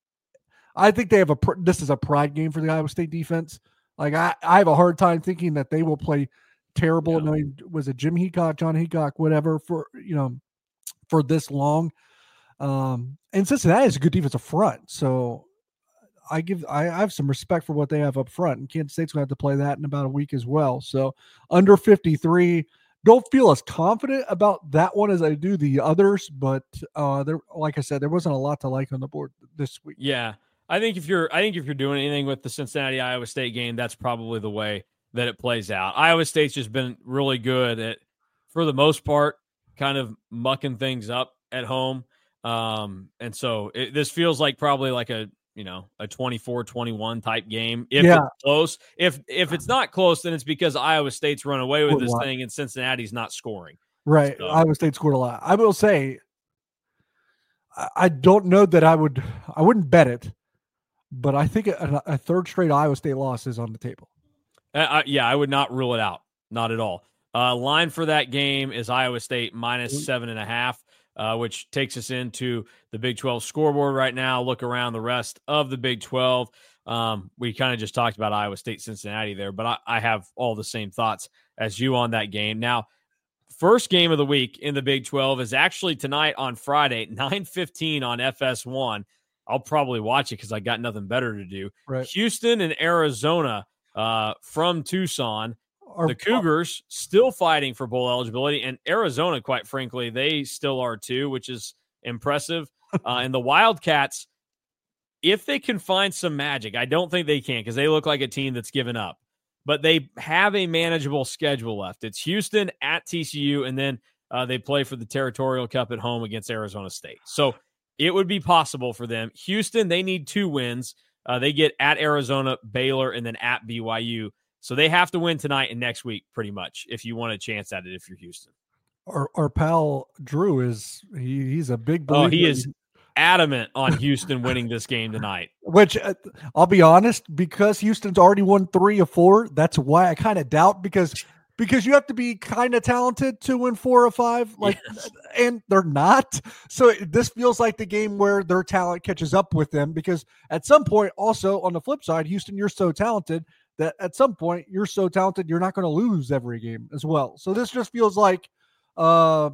I think they have a. Pr- this is a pride game for the Iowa State defense. Like I, I have a hard time thinking that they will play terrible. Yeah. No, was it Jim Heacock, John Heacock, whatever for you know for this long. Um, and Cincinnati has a good defensive front, so I give I, I have some respect for what they have up front, and Kansas State's going to have to play that in about a week as well. So under fifty-three, don't feel as confident about that one as I do the others, but uh, there, like I said, there wasn't a lot to like on the board this week. Yeah, I think if you're, I think if you're doing anything with the Cincinnati Iowa State game, that's probably the way that it plays out. Iowa State's just been really good at, for the most part, kind of mucking things up at home, um, and so it, this feels like probably like a you know a twenty-four twenty-one type game. If Yeah. it's close, if if it's not close, then it's because Iowa State's run away with this thing and Cincinnati's not scoring. Right, So. Iowa State scored a lot. I will say, I, I don't know that I would, I wouldn't bet it, but I think a, a third straight Iowa State loss is on the table. Uh, yeah, I would not rule it out. Not at all. Uh, line for that game is Iowa State minus seven and a half, uh, which takes us into the Big twelve scoreboard right now. Look around the rest of the Big twelve. Um, we kind of just talked about Iowa State, Cincinnati there, but I, I have all the same thoughts as you on that game. Now, first game of the week in the Big twelve is actually tonight on Friday, nine fifteen on F S one. I'll probably watch it because I got nothing better to do. Right. Houston and Arizona uh, from Tucson. Our, the Cougars still fighting for bowl eligibility, and Arizona, quite frankly, they still are too, which is impressive. Uh, and the Wildcats, if they can find some magic, I don't think they can because they look like a team that's given up. But they have a manageable schedule left. It's Houston at T C U, and then uh, they play for the Territorial Cup at home against Arizona State. So it would be possible for them. Houston, they need two wins. Uh, they get at Arizona, Baylor, and then at B Y U. So they have to win tonight and next week, pretty much, if you want a chance at it if you're Houston. Our, our pal Drew is he, he's a big believer. Oh, he is adamant on Houston winning this game tonight. Which uh, I'll be honest, because Houston's already won three or four, that's why I kind of doubt because because you have to be kind of talented to win four or five, like, yes. And they're not. So this feels like the game where their talent catches up with them because at some point, also on the flip side, Houston, you're so talented that at some point you're so talented you're not going to lose every game as well. So this just feels like uh,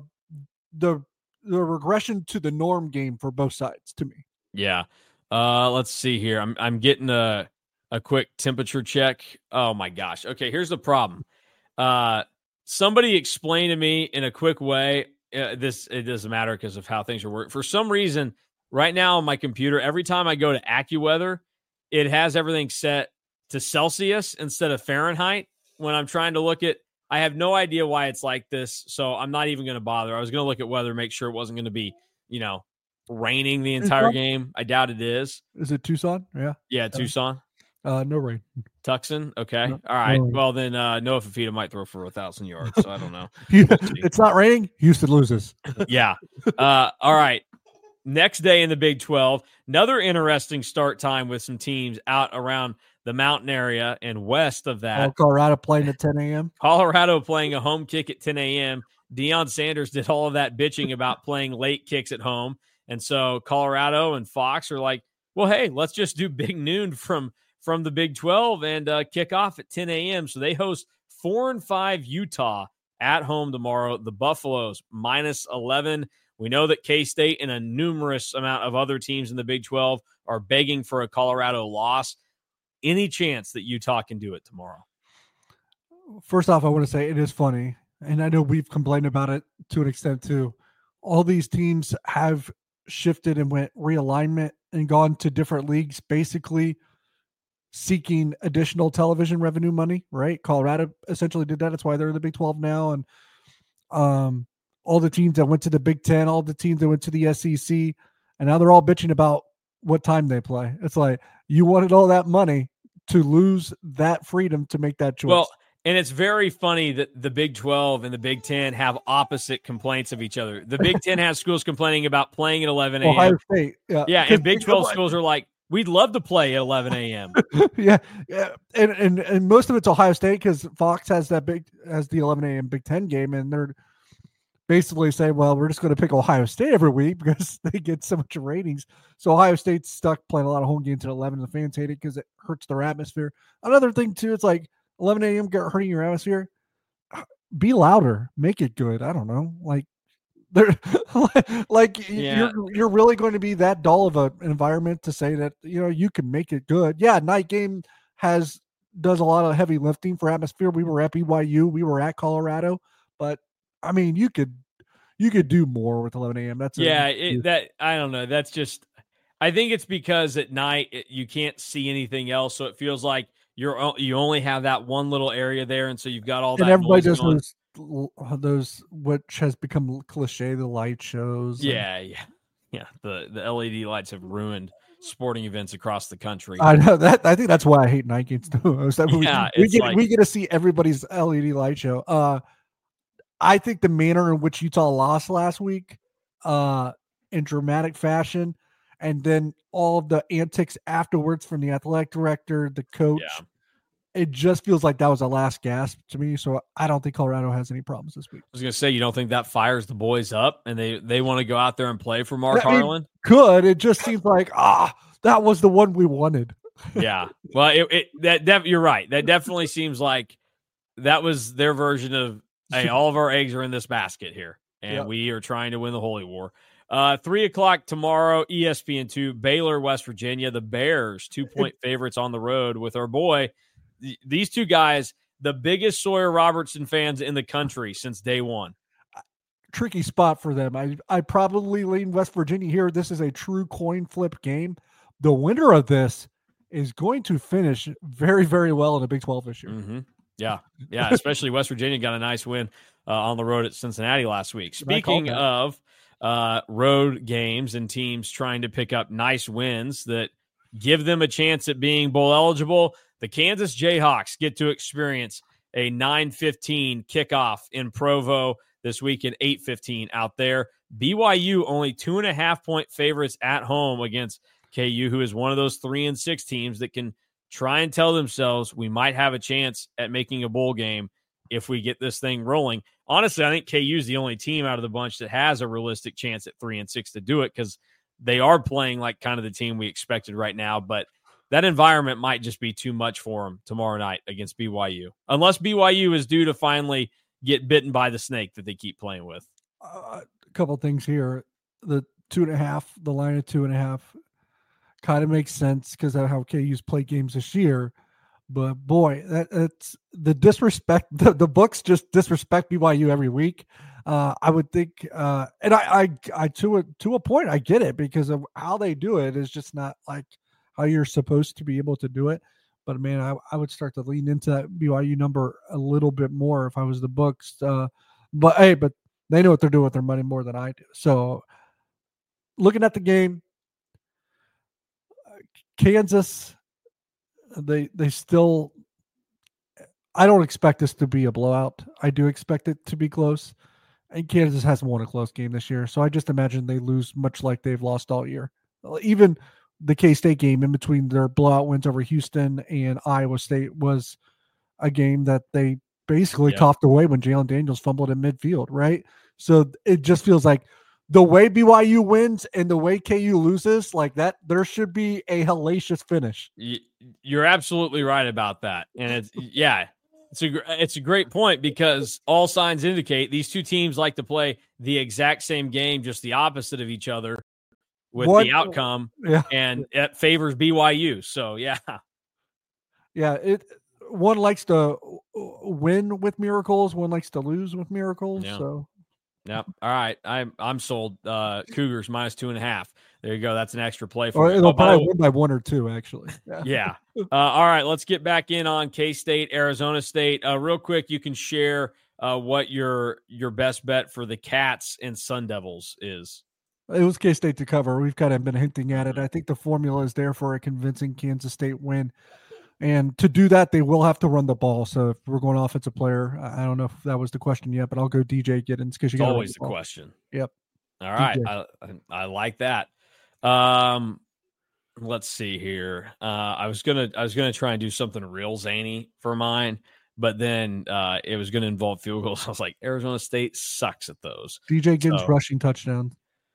the the regression to the norm game for both sides to me. Yeah. Uh, let's see here. I'm I'm getting a a quick temperature check. Oh my gosh. Okay, here's the problem. Uh, somebody explain to me in a quick way. Uh, this it doesn't matter because of how things are working. For some reason, right now on my computer, every time I go to AccuWeather, it has everything set to Celsius instead of Fahrenheit. When I'm trying to look at, I have no idea why it's like this, so I'm not even going to bother. I was going to look at weather, make sure it wasn't going to be, you know, raining the entire Tucson? game. I doubt it is. Is it Tucson? Yeah. Yeah, Tucson. Uh, no rain. Tucson. Okay. No, all right. no well, then uh, Noah Fafita might throw for a thousand yards. So I don't know. We'll it's not raining. Houston loses. yeah. Uh, all right. Next day in the Big twelve, another interesting start time with some teams out around the mountain area and west of that. Oh, Colorado playing at ten a.m. Colorado playing a home kick at ten a.m. Deion Sanders did all of that bitching about playing late kicks at home. And so Colorado and Fox are like, well, hey, let's just do big noon from, from the Big twelve and uh, kick off at ten a.m. So they host four and five Utah at home tomorrow. The Buffaloes minus eleven. We know that K-State and a numerous amount of other teams in the Big twelve are begging for a Colorado loss. Any chance that Utah can do it tomorrow? First off, I want to say it is funny, and I know we've complained about it to an extent too. All these teams have shifted and went realignment and gone to different leagues, basically seeking additional television revenue money, right? Colorado essentially did that. That's why they're in the Big twelve now. And um, all the teams that went to the Big Ten, all the teams that went to the S E C, and now they're all bitching about what time they play. It's like, you wanted all that money to lose that freedom to make that choice. Well, and it's very funny that the Big twelve and the Big Ten have opposite complaints of each other. The Big Ten has schools complaining about playing at eleven a.m. Ohio State, yeah. Yeah, and Big twelve schools are like, we'd love to play at eleven a.m. yeah, yeah, and, and and most of it's Ohio State because Fox has that big has the eleven a.m. Big Ten game, and they're basically saying, well, we're just going to pick Ohio State every week because they get so much ratings. So Ohio State's stuck playing a lot of home games at eleven. The fans hate it because it hurts their atmosphere. Another thing too, it's like eleven a.m. get hurting your atmosphere. Be louder, make it good. I don't know, like they're like yeah. you're you're really going to be that dull of an environment to say that you know you can make it good. Yeah, night game has does a lot of heavy lifting for atmosphere. We were at B Y U, we were at Colorado, but I mean, you could you could do more with eleven a.m. That's yeah. a, It, that I don't know. That's just. I think it's because at night it, you can't see anything else, so it feels like you're you only have that one little area there, and so you've got all that. And everybody does going. those those which has become cliche, the light shows. Yeah, and, yeah, yeah. The the L E D lights have ruined sporting events across the country. I know that. I think that's why I hate night games too. Yeah, we, we get like, we get to see everybody's L E D light show. Uh, I think the manner in which Utah lost last week, uh, in dramatic fashion, and then all of the antics afterwards from the athletic director, the coach, yeah. it just feels like that was a last gasp to me. So I don't think Colorado has any problems this week. I was gonna say, you don't think that fires the boys up and they they want to go out there and play for Mark I mean, Harlan? Could it just seems like ah, that was the one we wanted. Yeah, well, it, it that def, you're right. That definitely seems like that was their version of hey, all of our eggs are in this basket here, and yep. we are trying to win the Holy War. Uh, three o'clock tomorrow, E S P N two, Baylor, West Virginia. The Bears, two point favorites on the road with our boy. Th- these two guys, the biggest Sawyer Robertson fans in the country since day one. Tricky spot for them. I I probably lean West Virginia here. This is a true coin flip game. The winner of this is going to finish very, very well in the Big twelve this year. Mm-hmm. Yeah, yeah. Especially West Virginia got a nice win uh, on the road at Cincinnati last week. Speaking of uh, road games and teams trying to pick up nice wins that give them a chance at being bowl eligible, the Kansas Jayhawks get to experience a nine fifteen kickoff in Provo this week at eight fifteen out there. B Y U only two and a half point favorites at home against K U, who is one of those three and six teams that can try and tell themselves we might have a chance at making a bowl game if we get this thing rolling. Honestly, I think K U is the only team out of the bunch that has a realistic chance at three and six to do it because they are playing like kind of the team we expected right now. But that environment might just be too much for them tomorrow night against B Y U, unless B Y U is due to finally get bitten by the snake that they keep playing with. Uh, a couple things here. The two and a half, the line of two and a half kind of makes sense because of how K U's play games this year. But boy, that, that's the disrespect. The, the books just disrespect B Y U every week. Uh, I would think, uh, and I, I, I, to a to a point, I get it because of how they do it is just not like how you're supposed to be able to do it. But man, I, I would start to lean into that B Y U number a little bit more if I was the books. Uh, but hey, but they know what they're doing with their money more than I do. So looking at the game, Kansas, they they still, I don't expect this to be a blowout. I do expect it to be close. And Kansas hasn't won a close game this year. So I just imagine they lose much like they've lost all year. Even the K-State game in between their blowout wins over Houston and Iowa State was a game that they basically yeah. coughed away when Jalen Daniels fumbled in midfield, right? So it just feels like the way B Y U wins and the way K U loses, like that, there should be a hellacious finish. You're absolutely right about that. And it's, yeah, it's a, it's a great point because all signs indicate these two teams like to play the exact same game, just the opposite of each other with what? the outcome, yeah. and it favors B Y U. So, yeah. Yeah, it one likes to win with miracles, one likes to lose with miracles, yeah. so. Yep. All right. I'm I'm sold. Uh, Cougars minus two and a half. There you go. That's an extra play for or me. it'll oh, probably win by one or two, actually. Yeah. yeah. Uh, all right. Let's get back in on K-State, Arizona State. Uh, real quick, you can share uh, what your your best bet for the Cats and Sun Devils is. It was K-State to cover. We've kind of been hinting at it. I think the formula is there for a convincing Kansas State win. And to do that, they will have to run the ball. So if we're going offensive player, I don't know if that was the question yet, but I'll go D J Giddens because you got always the, the question. Yep. All right, I, I like that. Um, let's see here. Uh, I was gonna I was gonna try and do something real zany for mine, but then uh, it was gonna involve field goals. I was like, Arizona State sucks at those. D J Giddens so, rushing touchdown.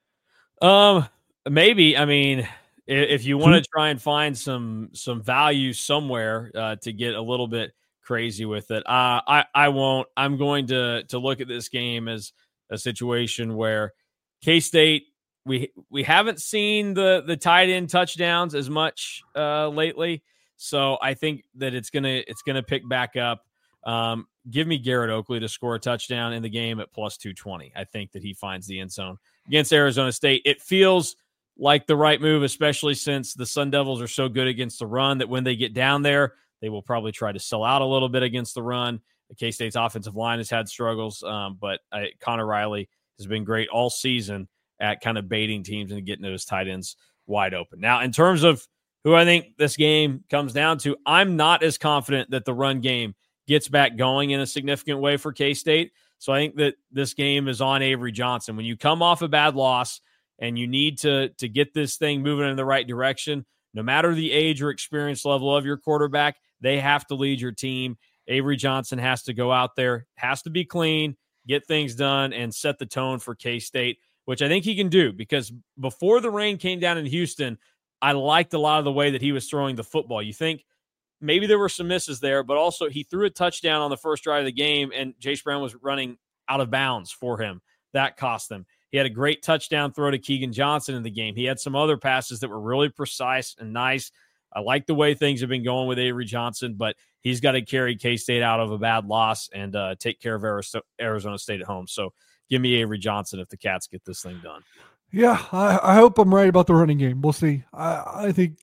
Um, maybe. I mean. If you want to try and find some some value somewhere uh, to get a little bit crazy with it, uh, I I won't. I'm going to to look at this game as a situation where K-State we we haven't seen the the tight end touchdowns as much uh, lately, so I think that it's gonna it's gonna pick back up. Um, give me Garrett Oakley to score a touchdown in the game at plus two twenty. I think that he finds the end zone against Arizona State. It feels like the right move, especially since the Sun Devils are so good against the run that when they get down there, they will probably try to sell out a little bit against the run. K-State's offensive line has had struggles, um, but uh, Connor Riley has been great all season at kind of baiting teams and getting those tight ends wide open. Now, in terms of who I think this game comes down to, I'm not as confident that the run game gets back going in a significant way for K-State. So I think that this game is on Avery Johnson. When you come off a bad loss and you need to, to get this thing moving in the right direction, no matter the age or experience level of your quarterback, they have to lead your team. Avery Johnson has to go out there, has to be clean, get things done, and set the tone for K-State, which I think he can do, because before the rain came down in Houston, I liked a lot of the way that he was throwing the football. You think maybe there were some misses there, but also he threw a touchdown on the first drive of the game, and Jace Brown was running out of bounds for him. That cost them. He had a great touchdown throw to Keegan Johnson in the game. He had some other passes that were really precise and nice. I like the way things have been going with Avery Johnson, but he's got to carry K-State out of a bad loss and uh, take care of Arizona State at home. So give me Avery Johnson if the Cats get this thing done. Yeah, I, I hope I'm right about the running game. We'll see. I, I think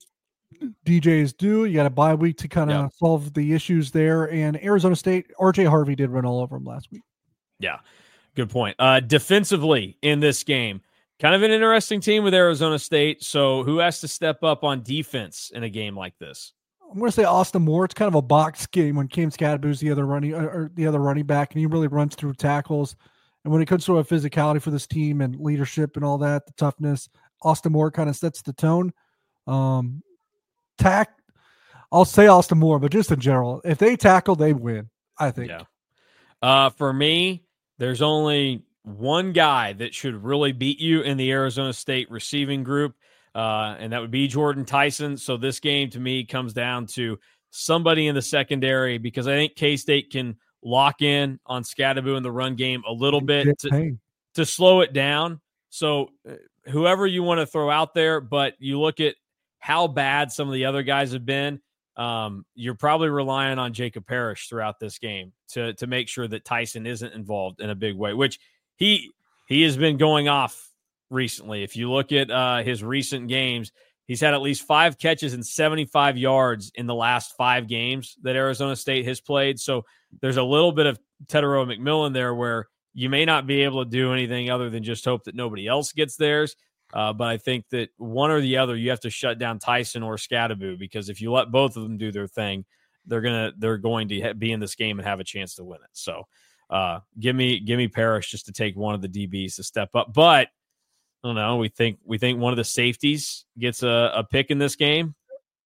D J is due. You got a bye week to kind of yep. solve the issues there. And Arizona State, R J Harvey did run all over him last week. Yeah, good point. Uh, defensively in this game, kind of an interesting team with Arizona State. So who has to step up on defense in a game like this? I'm going to say Austin Moore. It's kind of a box game when Cam Scadaboo's the other running or the other running back, and he really runs through tackles. And when it comes to a physicality for this team and leadership and all that, the toughness, Austin Moore kind of sets the tone. Um, tack, I'll say Austin Moore, but just in general, if they tackle, they win, I think. Yeah. Uh, for me, there's only one guy that should really beat you in the Arizona State receiving group, uh, and that would be Jordan Tyson. So this game, to me, comes down to somebody in the secondary, because I think K-State can lock in on Scadaboo in the run game a little bit to, to slow it down. So uh, whoever you want to throw out there, but you look at how bad some of the other guys have been, um, you're probably relying on Jacob Parrish throughout this game to to make sure that Tyson isn't involved in a big way, which he he has been going off recently. If you look at uh, his recent games, he's had at least five catches and seventy-five yards in the last five games that Arizona State has played. So there's a little bit of Tetero McMillan there where you may not be able to do anything other than just hope that nobody else gets theirs. Uh, but I think that one or the other, you have to shut down Tyson or Scadaboo, because if you let both of them do their thing, they're gonna they're going to ha- be in this game and have a chance to win it. So uh, give me give me Parrish just to take one of the D Bs to step up. But I don't know. We think we think one of the safeties gets a, a pick in this game.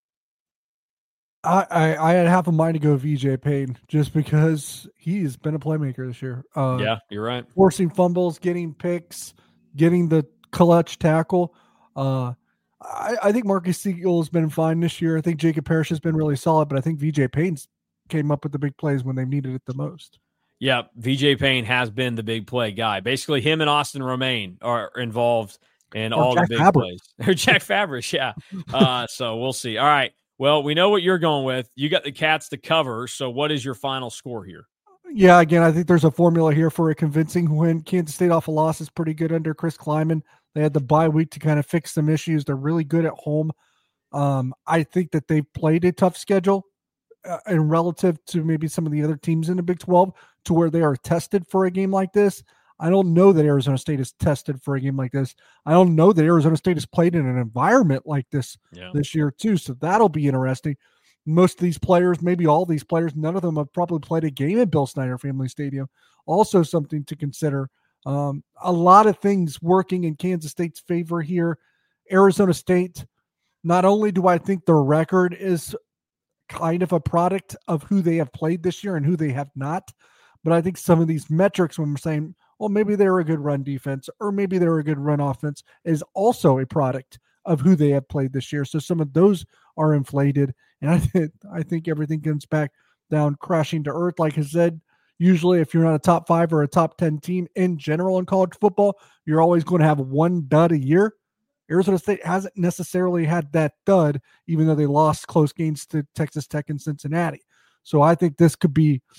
I, I I had half a mind to go V J Payne just because he's been a playmaker this year. Uh, yeah, you're right. Forcing fumbles, getting picks, getting the clutch tackle. Uh, I, I think Marcus Siegel has been fine this year. I think Jacob Parrish has been really solid, but I think V J Payne's came up with the big plays when they needed it the most. Yeah, V J Payne has been the big play guy. Basically, him and Austin Romaine are involved in or all Jack the big Fabric. plays. Or Jack Fabrish, yeah. Uh, so we'll see. All right. Well, we know what you're going with. You got the Cats to cover. So what is your final score here? Yeah, again, I think there's a formula here for a convincing win. Kansas State off a loss is pretty good under Chris Kleiman. They had the bye week to kind of fix some issues. They're really good at home. Um, I think that they've played a tough schedule uh, and relative to maybe some of the other teams in the Big twelve to where they are tested for a game like this. I don't know that Arizona State is tested for a game like this. I don't know that Arizona State has played in an environment like this yeah. this year too. So that'll be interesting. Most of these players, maybe all these players, none of them have probably played a game at Bill Snyder Family Stadium. Also something to consider. Um, a lot of things working in Kansas State's favor here. Arizona State, not only do I think their record is kind of a product of who they have played this year and who they have not, but I think some of these metrics when we're saying, well, maybe they're a good run defense or maybe they're a good run offense is also a product of who they have played this year. So some of those are inflated. And I think, I think everything comes back down crashing to earth. Like I said, usually if you're not a top five or a top ten team in general in college football, you're always going to have one dud a year. Arizona State hasn't necessarily had that dud, even though they lost close games to Texas Tech and Cincinnati. So I think this could be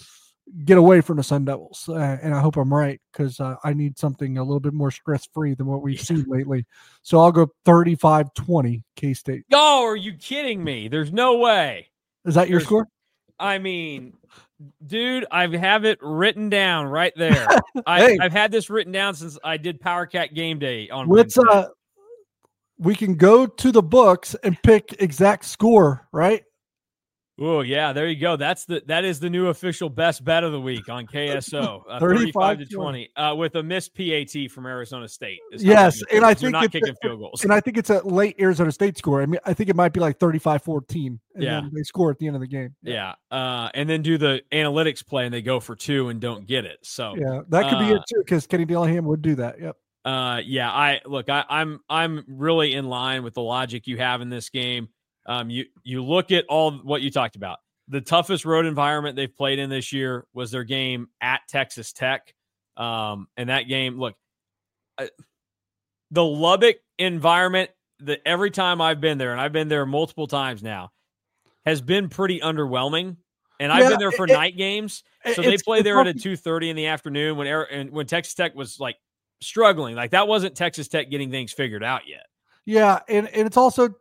get away from the Sun Devils. Uh, and I hope I'm right because uh, I need something a little bit more stress-free than what we've yeah. seen lately. So I'll go thirty-five twenty K-State. Oh, are you kidding me? There's no way. Is that your There's, score? I mean, dude, I have it written down right there. I, hey, I've had this written down since I did Power Cat Game Day on Let's, Wednesday. Uh, we can go to the books and pick exact score, right? Oh yeah, there you go. That's the that is the new official best bet of the week on K S O. Uh, thirty-five to twenty uh, with a missed P A T from Arizona State. Yes, and I think not it's kicking a, field goals. And I think it's a late Arizona State score. I mean, I think it might be like thirty-five fourteen, and yeah. then they score at the end of the game. Yeah, yeah. Uh, and then do the analytics play, and they go for two and don't get it. So yeah, that could uh, be it too, because Kenny Dillingham would do that. Yep. Uh, yeah. I look. I, I'm I'm really in line with the logic you have in this game. Um, you you look at all what you talked about. The toughest road environment they've played in this year was their game at Texas Tech. Um, and that game, look, uh, the Lubbock environment, that every time I've been there, and I've been there multiple times now, has been pretty underwhelming. And I've yeah, been there for it, night games. So they play there at a two thirty in the afternoon when and when Texas Tech was like struggling. Like that wasn't Texas Tech getting things figured out yet. Yeah, and, and it's also,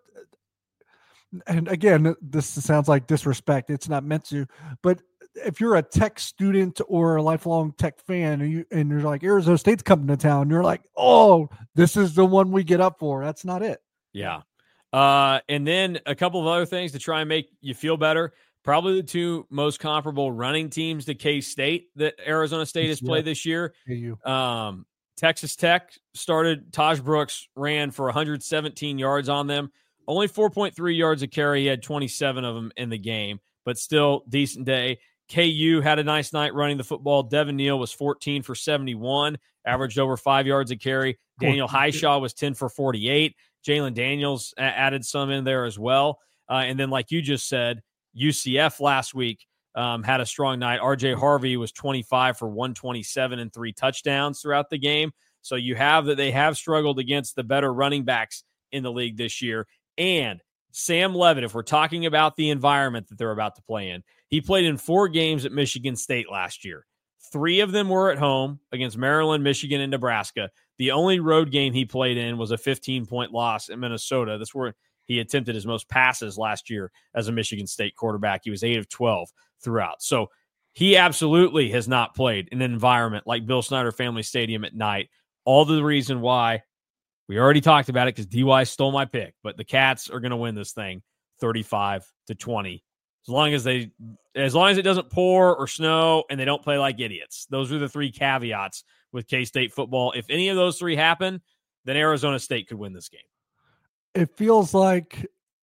and again, this sounds like disrespect. It's not meant to, but if you're a Tech student or a lifelong Tech fan, and, you, and you're like, Arizona State's coming to town, you're like, oh, this is the one we get up for. That's not it. Yeah. Uh, and then a couple of other things to try and make you feel better. Probably the two most comparable running teams to K-State that Arizona State has played this year. Um, Texas Tech started, Taj Brooks ran for one hundred seventeen yards on them. Only four point three yards a carry. He had twenty-seven of them in the game, but still decent day. K U had a nice night running the football. Devin Neal was fourteen for seventy-one, averaged over five yards a carry. Daniel Highshaw was ten for forty-eight. Jalen Daniels added some in there as well. Uh, and then, like you just said, U C F last week um, had a strong night. R J Harvey was twenty-five for one twenty-seven and three touchdowns throughout the game. So you have that they have struggled against the better running backs in the league this year. And Sam Levitt, if we're talking about the environment that they're about to play in, he played in four games at Michigan State last year. Three of them were at home against Maryland, Michigan, and Nebraska. The only road game he played in was a fifteen-point loss in Minnesota. That's where he attempted his most passes last year as a Michigan State quarterback. He was eight of twelve throughout. So he absolutely has not played in an environment like Bill Snyder Family Stadium at night. All the reason why. We already talked about it because D Y stole my pick, but the Cats are going to win this thing thirty-five to twenty. As long as they, as long as it doesn't pour or snow and they don't play like idiots. Those are the three caveats with K-State football. If any of those three happen, then Arizona State could win this game. It feels like,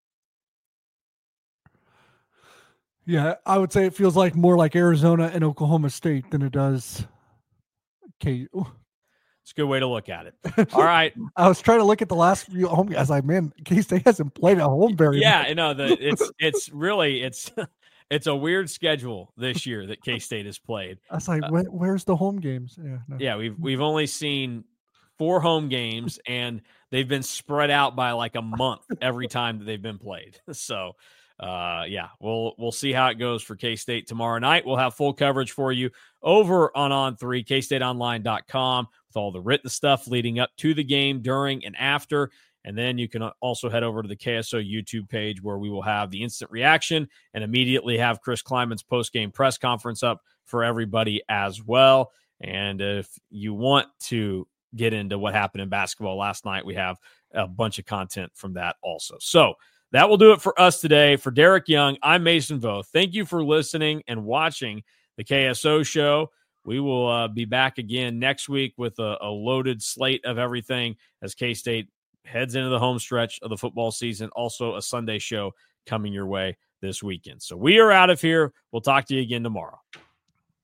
yeah, I would say it feels like more like Arizona and Oklahoma State than it does K U. It's a good way to look at it. All right. I was trying to look at the last few home guys. Like, man, K-State hasn't played at home very yeah, much. Yeah, no, the it's it's really it's it's a weird schedule this year that K-State has played. I was like, uh, Where, where's the home games? Yeah, no. yeah, we've we've only seen four home games, and they've been spread out by like a month every time that they've been played. So, uh, yeah, we'll we'll see how it goes for K-State tomorrow night. We'll have full coverage for you over on On three, K State Online dot com. All the written stuff leading up to the game, during, and after. And then you can also head over to the K S O YouTube page where we will have the instant reaction and immediately have Chris Kleinman's post-game press conference up for everybody as well. And if you want to get into what happened in basketball last night, we have a bunch of content from that also. So that will do it for us today. For Derek Young, I'm Mason Voth. Thank you for listening and watching the K S O show. We will uh, be back again next week with a, a loaded slate of everything as K-State heads into the home stretch of the football season. Also a Sunday show coming your way this weekend. So we are out of here. We'll talk to you again tomorrow.